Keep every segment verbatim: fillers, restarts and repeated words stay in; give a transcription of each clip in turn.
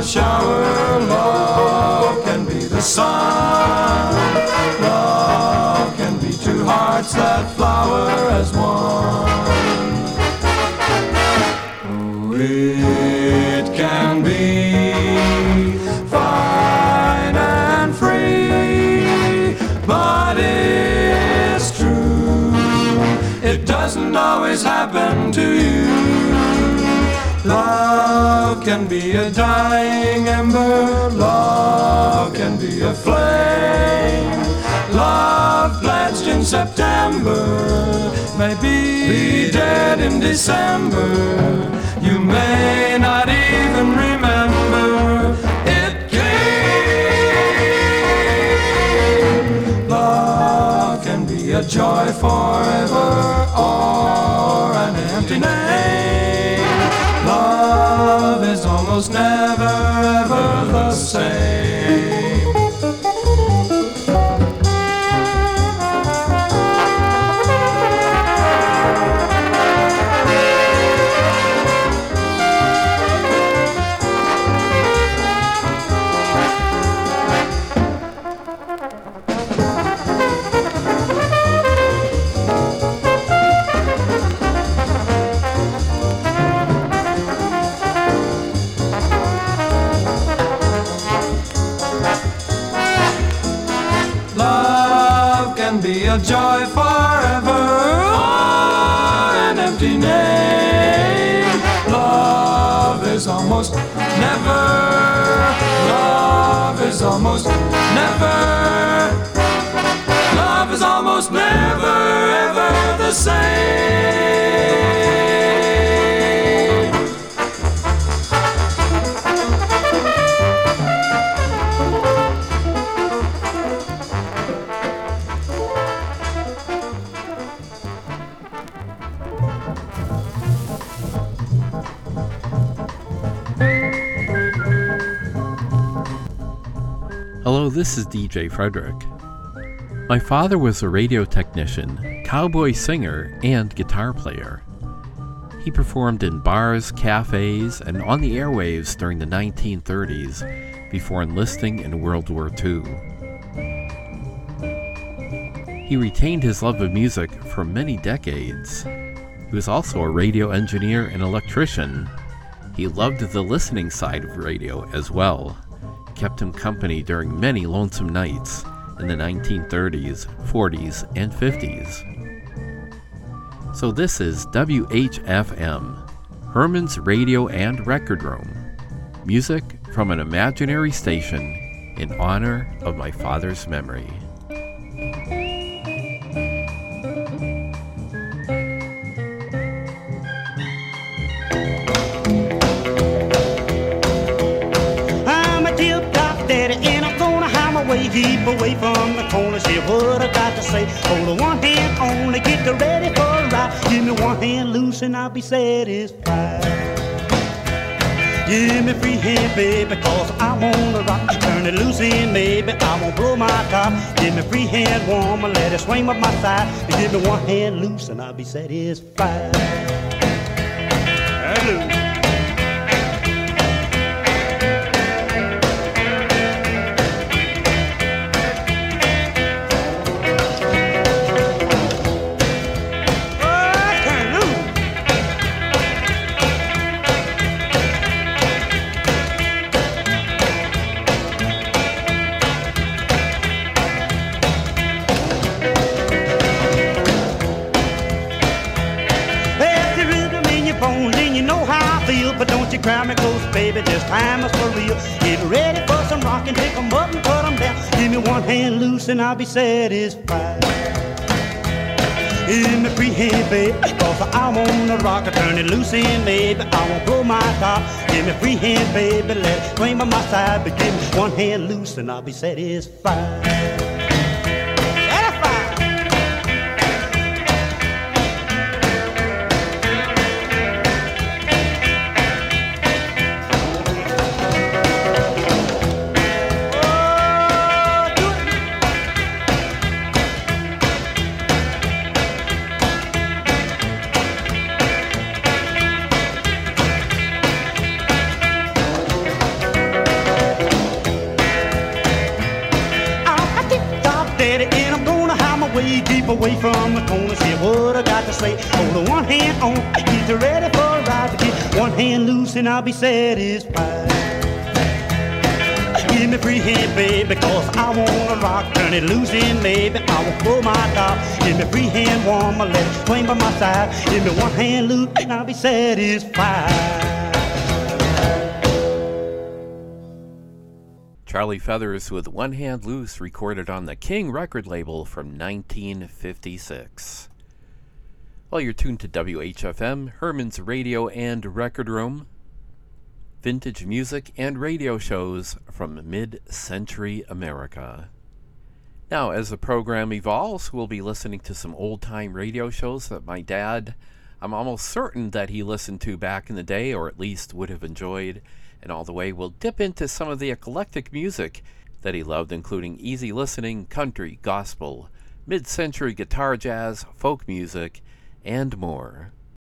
shower. Love can be the sun. Love can be two hearts that flower as one. Oh, it can be fine and free, but it's true, it doesn't always happen to you. Love can be a dying ember, love can be a flame. Love pledged in September may be dead in December. You may not even remember it came. Love can be a joy forever or an empty name. Love is almost never ever the same. A joy forever or an empty name. Love is almost never, love is almost never, love is almost never ever the same. Hello, this is D J Frederick. My father was a radio technician, cowboy singer, and guitar player. He performed in bars, cafes, and on the airwaves during the nineteen thirties before enlisting in World War Two. He retained his love of music for many decades. He was also a radio engineer and electrician. He loved the listening side of radio as well. Kept him company during many lonesome nights in the nineteen thirties, forties, and fifties. So this is W H F M, Herman's Radio and Record Room, music from an imaginary station in honor of my father's memory. Keep away from the corner, see what I got to say. Hold on one hand only, get ready for a ride. Give me one hand loose and I'll be satisfied. Give me free hand, baby, cause I wanna rock. Turn it loose and maybe I won't blow my top. Give me free hand, woman, let it swing up my side. Give me one hand loose and I'll be satisfied. Hello. But don't you cry me close, baby, this time is for real. Get ready for some rockin', pick 'em up and put 'em down. Give me one hand loose and I'll be satisfied. Give me free hand, baby, cause I wanna rock. Turn it loose and maybe I won't blow my top. Give me free hand, baby, let it swing by my side. But give me one hand loose and I'll be satisfied. Stay deep away from the corners, hear what I got to say. Hold one hand on, get you ready for a ride. To get one hand loose and I'll be satisfied. Give me free hand, baby, cause I wanna rock. Turn it loose and maybe I will pull my top. Give me free hand, warm, let it swing by my side. Give me one hand loose and I'll be satisfied. Charlie Feathers with One Hand Loose, recorded on the King record label from nineteen fifty-six. Well, you're tuned to W H F M, Herman's Radio and Record Room. Vintage music and radio shows from mid-century America. Now, as the program evolves, we'll be listening to some old-time radio shows that my dad, I'm almost certain that he listened to back in the day, or at least would have enjoyed. And all the way, we'll dip into some of the eclectic music that he loved, including easy listening, country, gospel, mid-century guitar jazz, folk music, and more.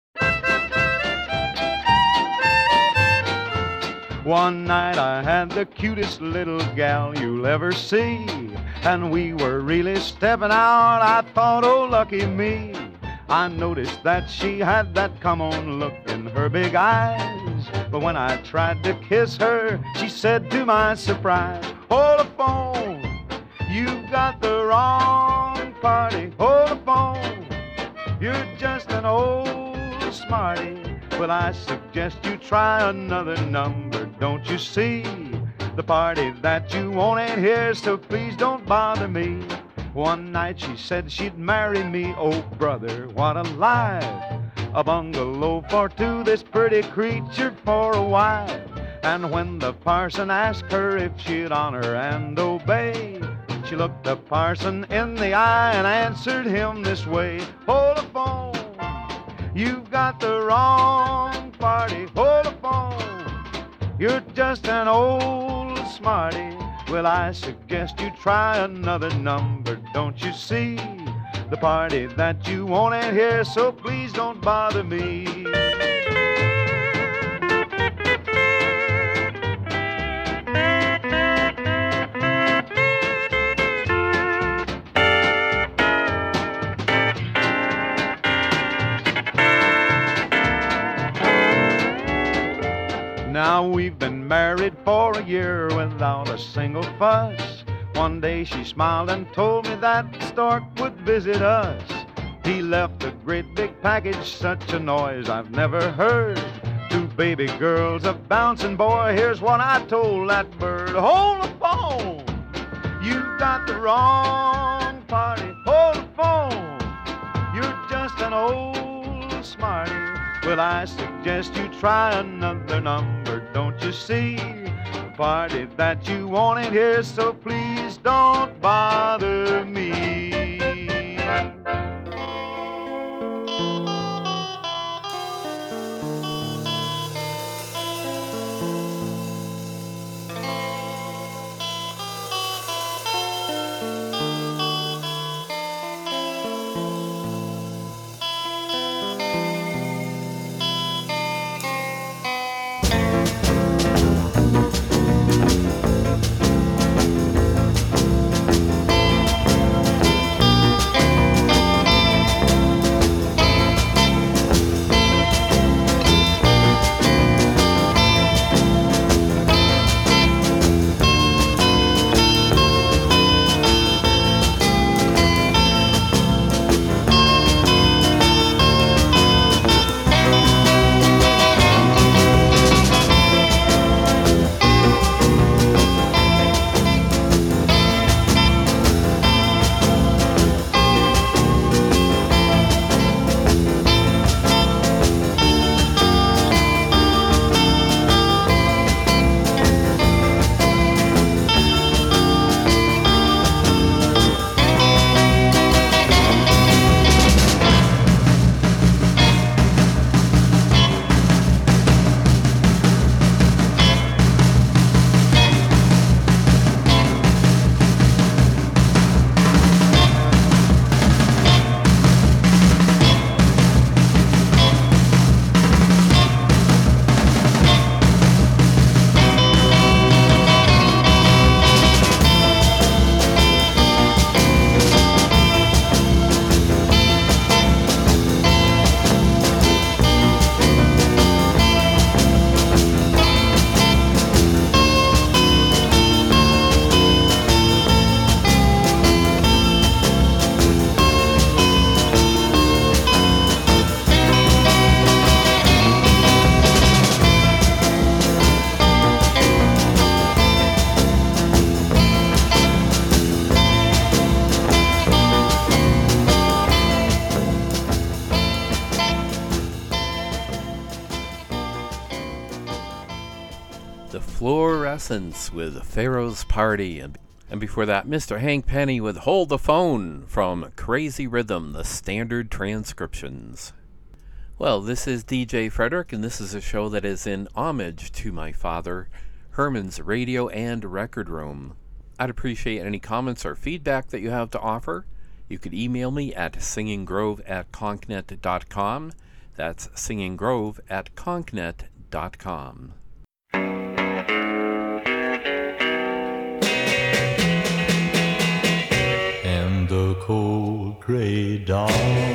One night I had the cutest little gal you'll ever see, and we were really stepping out. I thought, oh, lucky me. I noticed that she had that come-on look in her big eyes. But when I tried to kiss her, she said to my surprise, hold the phone, you've got the wrong party. Hold the phone, you're just an old smarty. Well, I suggest you try another number. Don't you see? The party that you want ain't here, so please don't bother me. One night she said she'd marry me. Oh, brother, what a lie. A bungalow for two, this pretty creature for a wife. And when the parson asked her if she'd honor and obey, she looked the parson in the eye and answered him this way. Hold the phone, you've got the wrong party. Hold the phone, you're just an old smarty. Well, I suggest you try another number. Don't you see? The party that you want ain't here, so please don't bother me. Now we've been married for a year without a single fuss. One day she smiled and told me that Stork would visit us. He left a great big package, such a noise I've never heard. Two baby girls, a bouncing boy, here's what I told that bird. Hold the phone, you've got the wrong party. Hold the phone, you're just an old smarty. Well, I suggest you try another number. Don't you see? The party that you want ain't here, so please don't bother me. Fluorescence with Pharaoh's Party, and, and before that, Mister Hank Penny with Hold the Phone from Crazy Rhythm, the standard transcriptions. Well, this is D J Frederick, and this is a show that is in homage to my father, Herman's Radio and Record Room. I'd appreciate any comments or feedback that you have to offer. You could email me at singinggrove at conknet dot com. That's singinggrove at conknet dot com. And the cold gray dawn,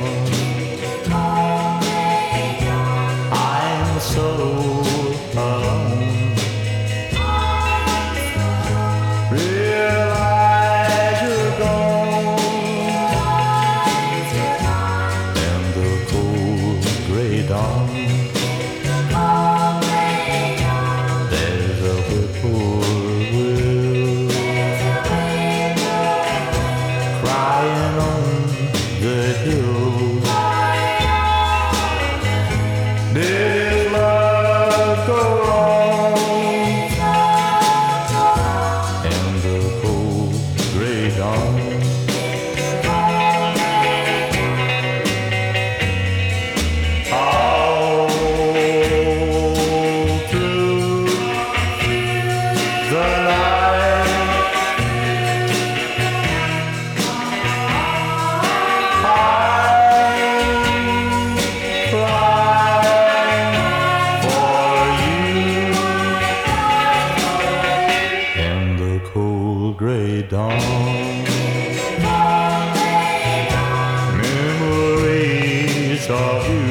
I'm so alone. Realize you're gone, and the cold gray dawn, there's a whippoorwill crying on the hill. Did his love go wrong? And the cold gray dawn, all through the night, I cry for you. And the cold gray dawn, memories of you,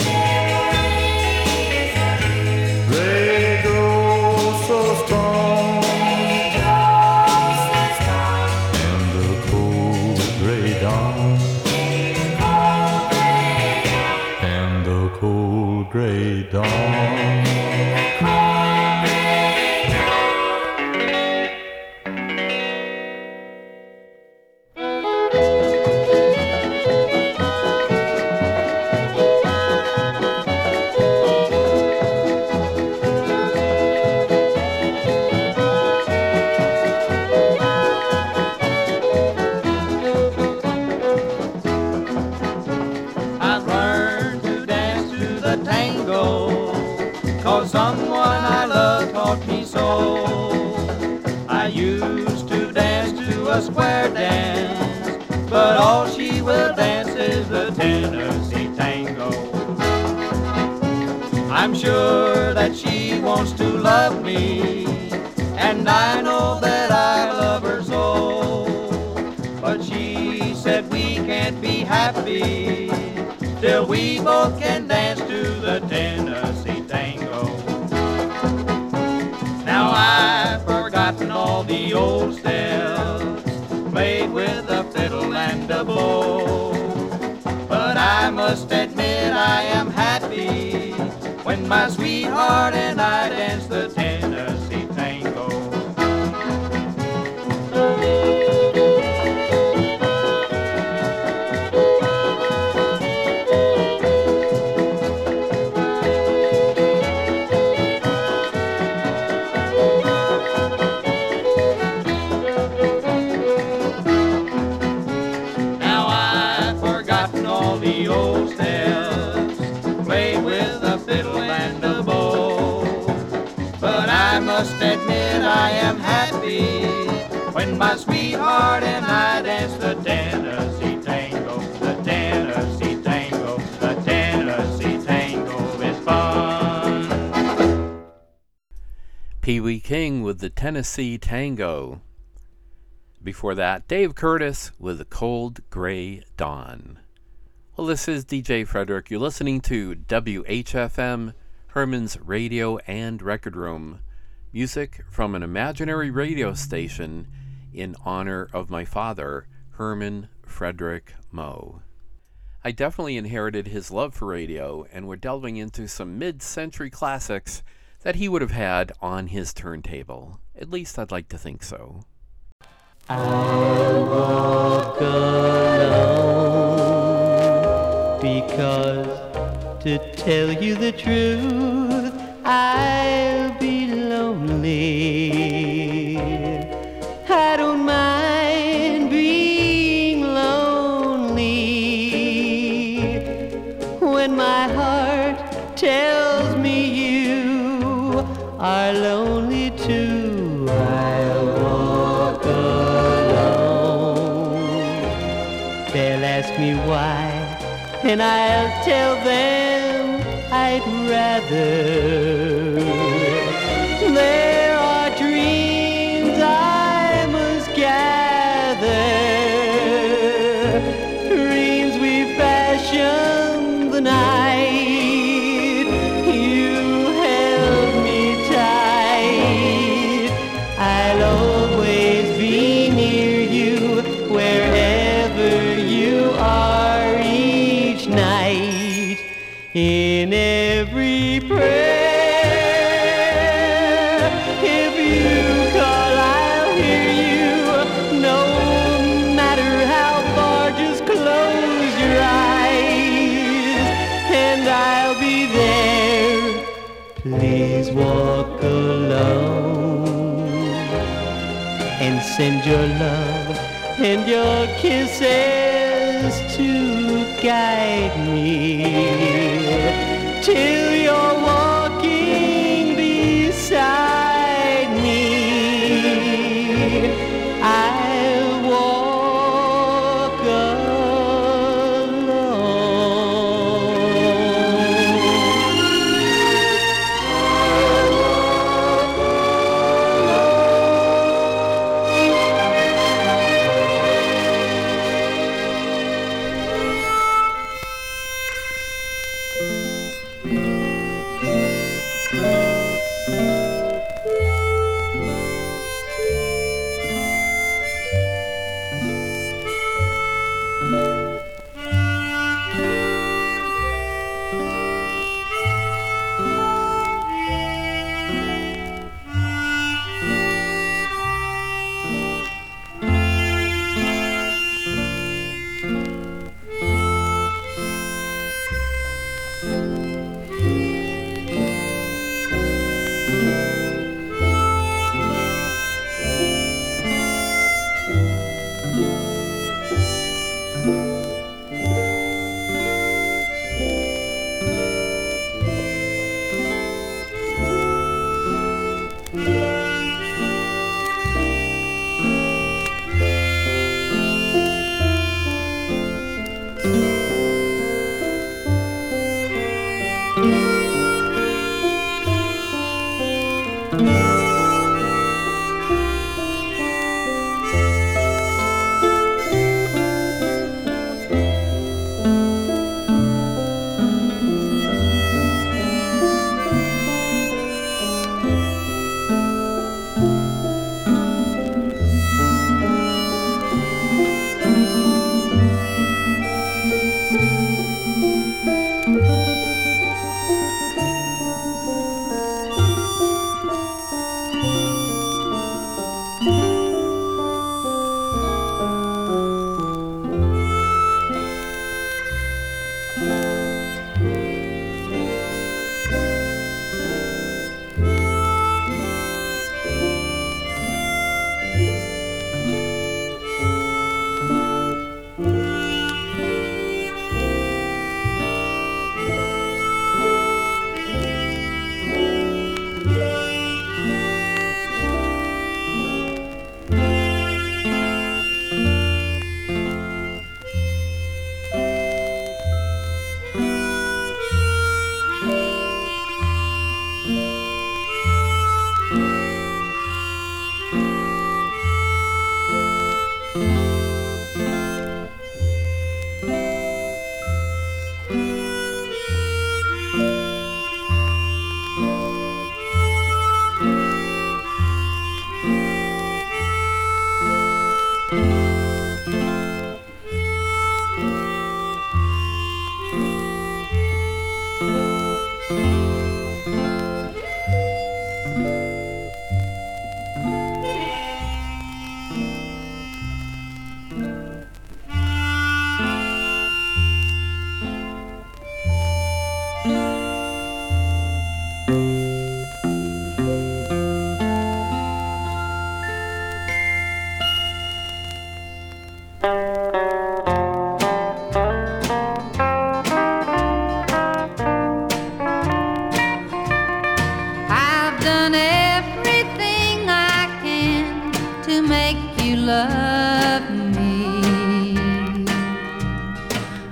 they go so strong. And the cold gray dawn, and the cold gray dawn. I've learned to dance to the tango, 'cause someone I love taught me so. I used to dance to a square dance, but all she will dance is the Tennessee tango. I'm sure that she wants to love me, and I know that I love her so. But she said we can't be happy till we both can dance to the Tennessee tango. Now I've forgotten all the old steps, played with a fiddle and a bow, but I must admit I am happy when my sweetheart and I dance the Tennessee tango. Now I've forgotten all the old steps, played with a fiddle and a bow, but I must admit I am happy when my sweetheart and I dance the Tennessee tango. The Tennessee tango, the Tennessee tango is fun. Pee Wee King with the Tennessee Tango. Before that, Dave Curtis with the Cold Gray Dawn. Well, this is D J Frederick. You're listening to W H F M, Herman's Radio and Record Room. Music from an imaginary radio station in honor of my father, Herman Frederick Moe. I definitely inherited his love for radio, and we're delving into some mid-century classics that he would have had on his turntable. At least I'd like to think so. I walk alone because, to tell you the truth, I'll be lonely they'll ask me why, and I'll tell them I'd rather. There are dreams I must gather, dreams we fashion the night. You held me tight. I'll always be near you wherever you are each night. In every prayer, if you call, I'll hear you. No matter how far, just close your eyes, and I'll be there. Please walk alone and send your love and your kisses to guide me till you're walking beside me. I'll walk alone.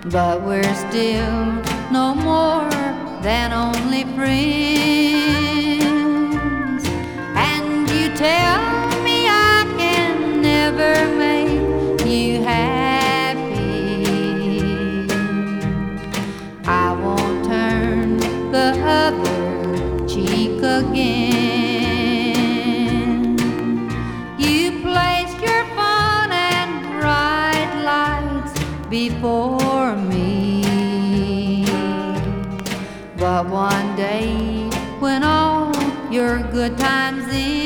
but we're still no more than only friends. And you tell me I can never make you happy. I won't turn the other cheek again. You placed your fun and bright lights before me, but one day when all your good times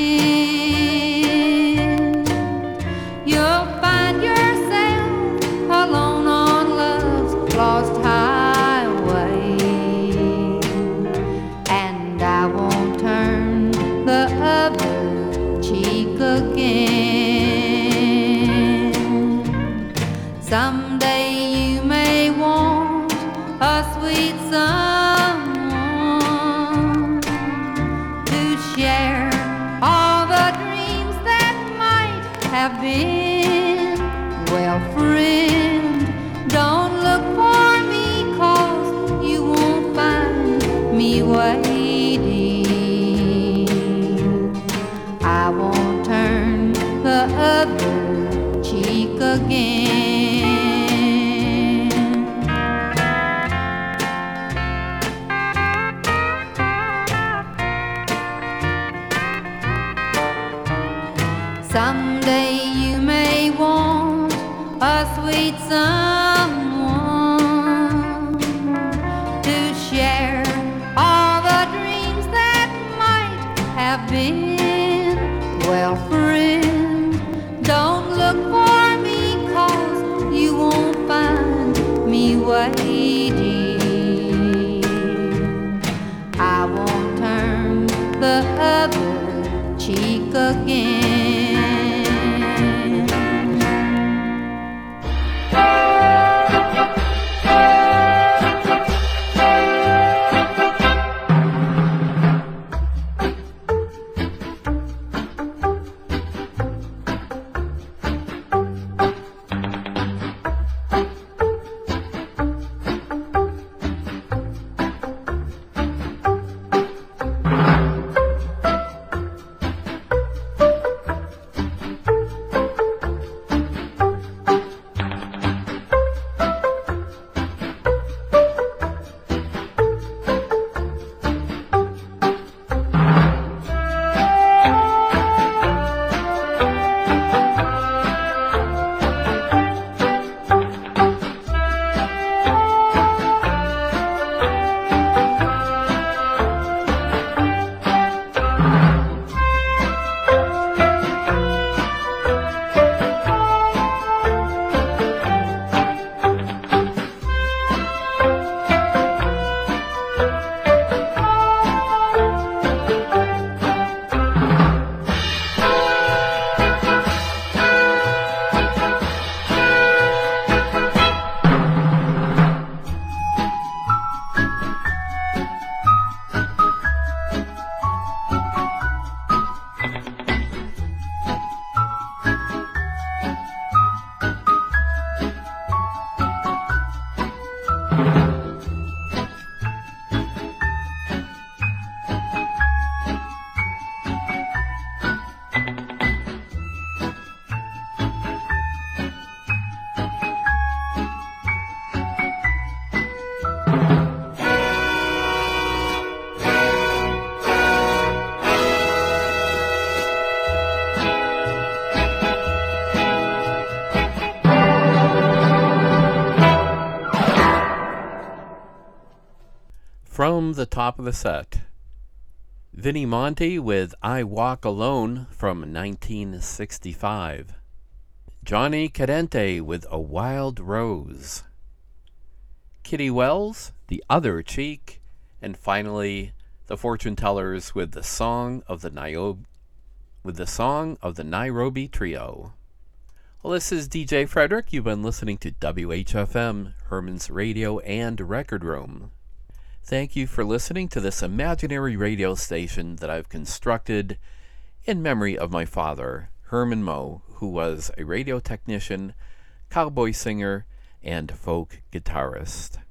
end, you'll find yourself alone on love's lost highway. And I won't turn the other cheek again. Someday you may want a sweet someone to share all the dreams that might have been. Well, friend, don't look for me, 'cause you won't find me waiting. I won't turn the other cheek again. Someday you may want a sweet someone to share all the dreams that might have been. Well, friend, don't look for me, 'cause you won't find me waiting. I won't turn the other cheek again. From the top of the set, Vinnie Monte with I Walk Alone from nineteen sixty-five. Johnny Cadente with A Wild Rose. Kitty Wells, The Other Cheek. And finally, the Fortune Tellers with the Song of the Niobe, with the Song of the Nairobi Trio. Well, this is D J Frederick. You've been listening to W H F M, Herman's Radio and Record Room. Thank you for listening to this imaginary radio station that I've constructed in memory of my father, Herman Moe, who was a radio technician, cowboy singer, and folk guitarist.